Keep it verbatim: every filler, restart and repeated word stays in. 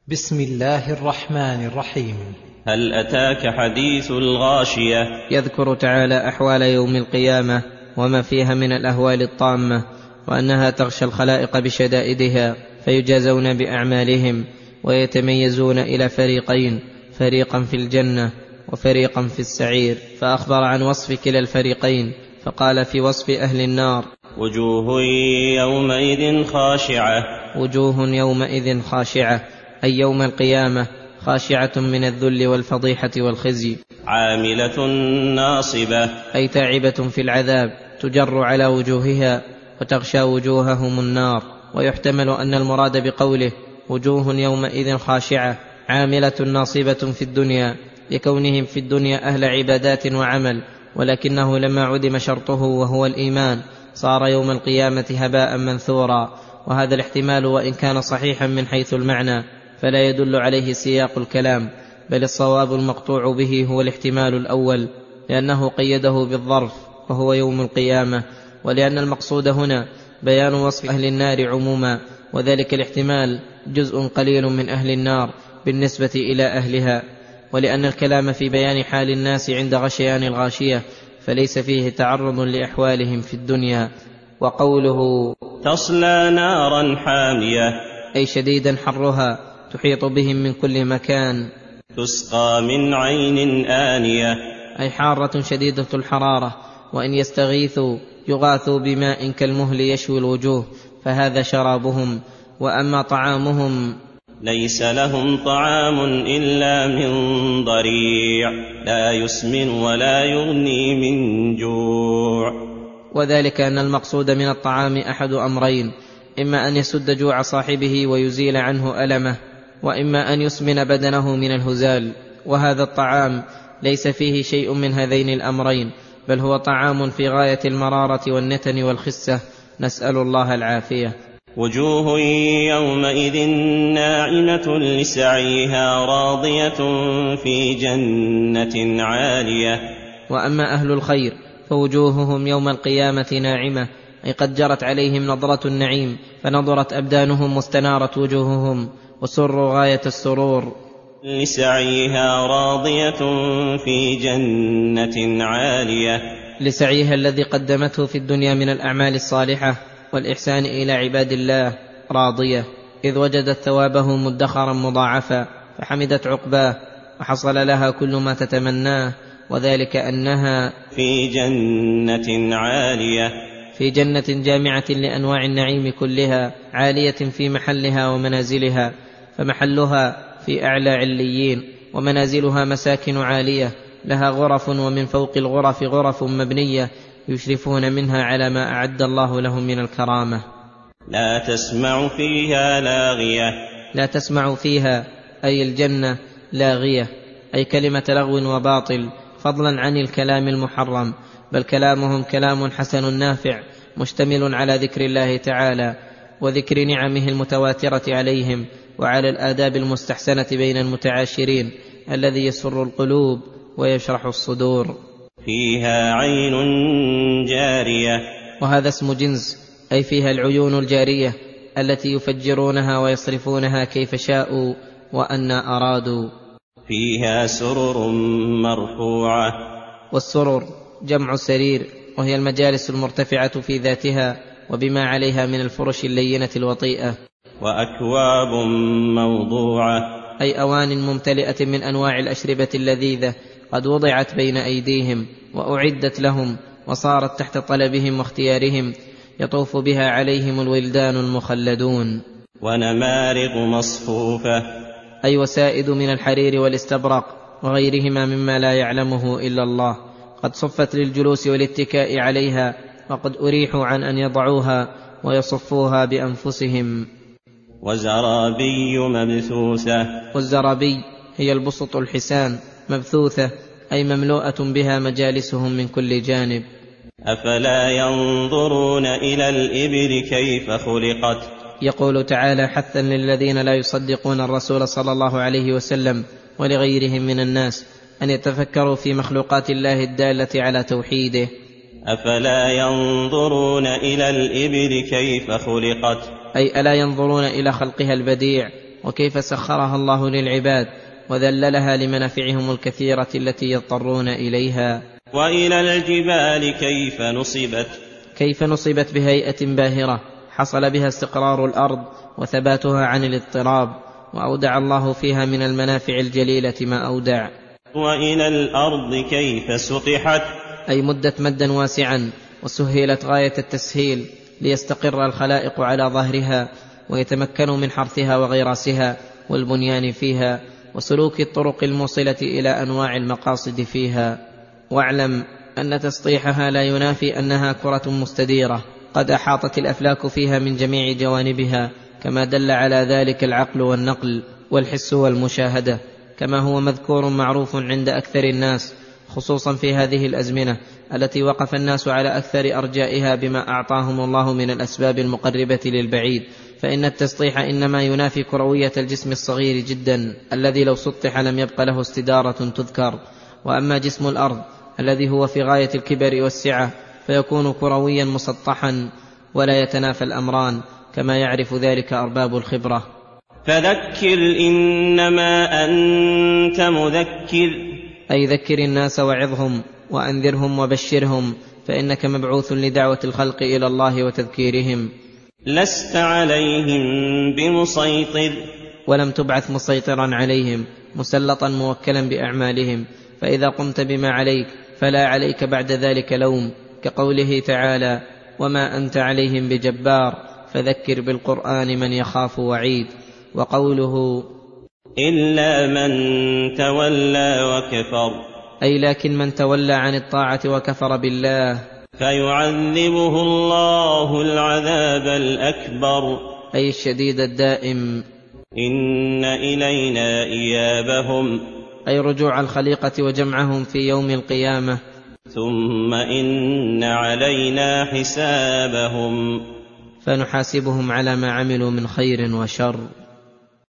بسم الله الرحمن الرحيم. هل أتاك حديث الغاشية؟ يذكر تعالى أحوال يوم القيامة وما فيها من الأهوال الطامة، وأنها تغشى الخلائق بشدائدها فيجازون بأعمالهم ويتميزون إلى فريقين، فريقا في الجنة وفريقا في السعير. فأخبر عن وصف كلا الفريقين فقال في وصف أهل النار: وجوه يومئذ خاشعة. وجوه يومئذ خاشعة، أي يوم القيامة خاشعة من الذل والفضيحة والخزي. عاملة ناصبة، أي تاعبة في العذاب، تجر على وجوهها وتغشى وجوههم النار. ويحتمل أن المراد بقوله وجوه يومئذ خاشعة عاملة ناصبة في الدنيا، لكونهم في الدنيا أهل عبادات وعمل، ولكنه لما عدم شرطه وهو الإيمان صار يوم القيامة هباء منثورا. وهذا الاحتمال وإن كان صحيحا من حيث المعنى فلا يدل عليه سياق الكلام، بل الصواب المقطوع به هو الاحتمال الأول، لأنه قيده بالظرف وهو يوم القيامة، ولأن المقصود هنا بيان وصف أهل النار عموما، وذلك الاحتمال جزء قليل من أهل النار بالنسبة إلى أهلها. ولأن الكلام في بيان حال الناس عند غشيان الغاشية فليس فيه تعرض لأحوالهم في الدنيا. وقوله تصلى نارا حامية، أي شديدا حرها تحيط بهم من كل مكان. تسقى من عين آنية، أي حارة شديدة الحرارة، وإن يستغيثوا يغاثوا بماء كالمهل يشوي الوجوه، فهذا شرابهم. وأما طعامهم ليس لهم طعام إلا من ضريع، لا يسمن ولا يغني من جوع. وذلك أن المقصود من الطعام أحد أمرين: إما أن يسد جوع صاحبه ويزيل عنه ألمه، وإما أن يسمن بدنه من الهزال. وهذا الطعام ليس فيه شيء من هذين الأمرين، بل هو طعام في غاية المرارة والنتن والخسة، نسأل الله العافية. وجوه يومئذ ناعمة لسعيها راضية في جنة عالية. وأما أهل الخير فوجوههم يوم القيامة ناعمة، أي قد جرت عليهم نظرة النعيم، فنظرت أبدانهم واستنارت وجوههم وسروا غاية السرور. لسعيها راضية في جنة عالية، لسعيها الذي قدمته في الدنيا من الأعمال الصالحة والإحسان إلى عباد الله راضية، إذ وجدت ثوابه مدخرا مضاعفا، فحمدت عقباه وحصل لها كل ما تتمناه، وذلك أنها في جنة عالية، في جنة جامعة لأنواع النعيم كلها، عالية في محلها ومنازلها، فمحلها في أعلى عليين، ومنازلها مساكن عالية لها غرف، ومن فوق الغرف غرف مبنية يشرفون منها على ما أعد الله لهم من الكرامة. لا تسمع فيها لاغية، لا تسمع فيها أي الجنة لاغية، أي كلمة لغو وباطل، فضلا عن الكلام المحرم، بل كلامهم كلام حسن نافع مشتمل على ذكر الله تعالى وذكر نعمه المتواترة عليهم، وعلى الآداب المستحسنة بين المتعاشرين الذي يسر القلوب ويشرح الصدور. فيها عين جارية، وهذا اسم جنس، أي فيها العيون الجارية التي يفجرونها ويصرفونها كيف شاءوا وأن أرادوا. فيها سرر مرفوعة، والسرر جمع سرير، وهي المجالس المرتفعة في ذاتها وبما عليها من الفرش اللينة الوطيئة. وأكواب موضوعة، أي أوان ممتلئة من أنواع الأشربة اللذيذة قد وضعت بين أيديهم وأعدت لهم وصارت تحت طلبهم واختيارهم، يطوف بها عليهم الولدان المخلدون. ونمارق مصفوفة، أي وسائد من الحرير والاستبرق وغيرهما مما لا يعلمه إلا الله، قد صفت للجلوس والاتكاء عليها، وقد أريحوا عن أن يضعوها ويصفوها بأنفسهم. وزرابي مبثوثة، والزرابي هي البسط الحسان مبثوثة، أي مملوءة بها مجالسهم من كل جانب. أفلا ينظرون إلى الإبل كيف خلقت. يقول تعالى حثا للذين لا يصدقون الرسول صلى الله عليه وسلم ولغيرهم من الناس أن يتفكروا في مخلوقات الله الدالة على توحيده. أفلا ينظرون إلى الإبل كيف خلقت، أي ألا ينظرون إلى خلقها البديع وكيف سخرها الله للعباد وذللها لمنافعهم الكثيرة التي يضطرون إليها. وإلى الجبال كيف نصبت كيف نصبت بهيئة باهرة حصل بها استقرار الأرض وثباتها عن الاضطراب، وأودع الله فيها من المنافع الجليلة ما أودع. وإلى الأرض كيف سطحت أي مدت مدا واسعا وسهلت غاية التسهيل ليستقر الخلائق على ظهرها ويتمكنوا من حرثها وغراسها والبنيان فيها وسلوك الطرق الموصلة إلى أنواع المقاصد فيها. واعلم أن تسطيحها لا ينافي أنها كرة مستديرة قد أحاطت الأفلاك فيها من جميع جوانبها، كما دل على ذلك العقل والنقل والحس والمشاهدة، كما هو مذكور معروف عند أكثر الناس، خصوصا في هذه الأزمنة التي وقف الناس على أكثر أرجائها بما أعطاهم الله من الأسباب المقربة للبعيد. فإن التسطيح إنما ينافي كروية الجسم الصغير جدا الذي لو سطح لم يبق له استدارة تذكر. وأما جسم الأرض الذي هو في غاية الكبر والسعة فيكون كرويا مسطحا ولا يتنافى الأمران، كما يعرف ذلك أرباب الخبرة. فذكر إنما أنت مذكر أي ذكر الناس وعظهم وأنذرهم وبشرهم، فإنك مبعوث لدعوة الخلق إلى الله وتذكيرهم. لست عليهم بمسيطر ولم تبعث مسيطرا عليهم مسلطا موكلا بأعمالهم، فإذا قمت بما عليك فلا عليك بعد ذلك لوم، كقوله تعالى: وما أنت عليهم بجبار فذكر بالقرآن من يخاف وعيد. وقوله: إلا من تولى وكفر أي لكن من تولى عن الطاعة وكفر بالله فيعذبه الله العذاب الأكبر أي الشديد الدائم. إن إلينا إيابهم أي رجوع الخليقة وجمعهم في يوم القيامة. ثم إن علينا حسابهم فنحاسبهم على ما عملوا من خير وشر.